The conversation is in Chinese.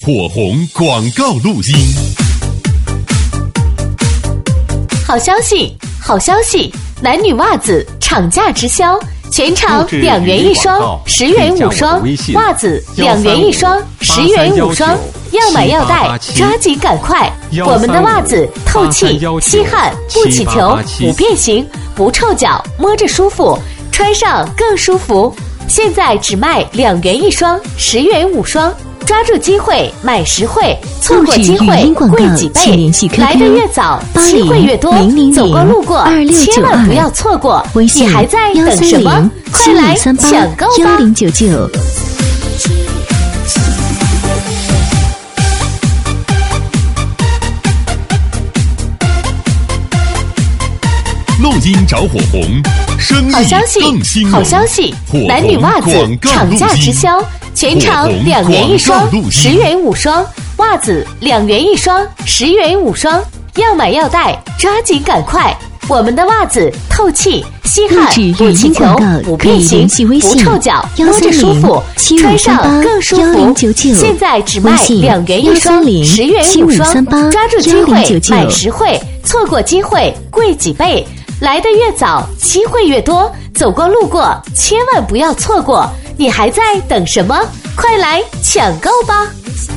火红广告录音。 好消息，好消息！男女袜子厂价直销，全场2元1双，10元5双，袜子2元1双，10元5双。要买要带，抓紧赶快！我们的袜子透气、吸汗、不起球、不变形、不臭脚，摸着舒服，穿上更舒服。现在只卖2元1双，10元5双。抓住机会买实惠，错过机会贵几倍。来得越早，机会越多。走过路过，千万不要错过。你还在等什么？快来抢购吧！1099。 录音找火红，生意更兴隆。 好消息！男女袜子厂价直销，全场2元1双，10元5双，袜子2元1双，10元5双。要买要带，抓紧赶快！我们的袜子透气、吸汗、不起球、不变形、不臭脚，摸着舒服，穿上更舒服。现在只卖2元1双，10元5双。抓住机会买实惠，错过机会贵几倍。来得越早，机会越多。走过路过，千万不要错过。你还在等什么？快来抢购吧！